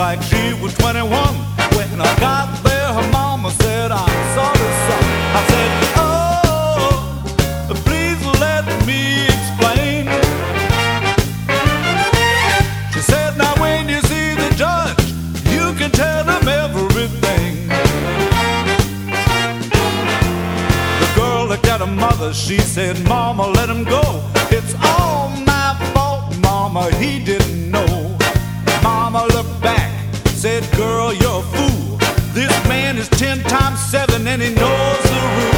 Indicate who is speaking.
Speaker 1: like she was 21. When I got there, her mama said, I'm sorry, son. I said, oh, please let me explain. She said, now when you see the judge, you can tell him everything. The girl looked at her mother, she said, Mama, let him go. It's all my fault, Mama, he didn't know. Mama looked back, said, girl, you're a fool. This man is 10 times 7 and he knows the rules.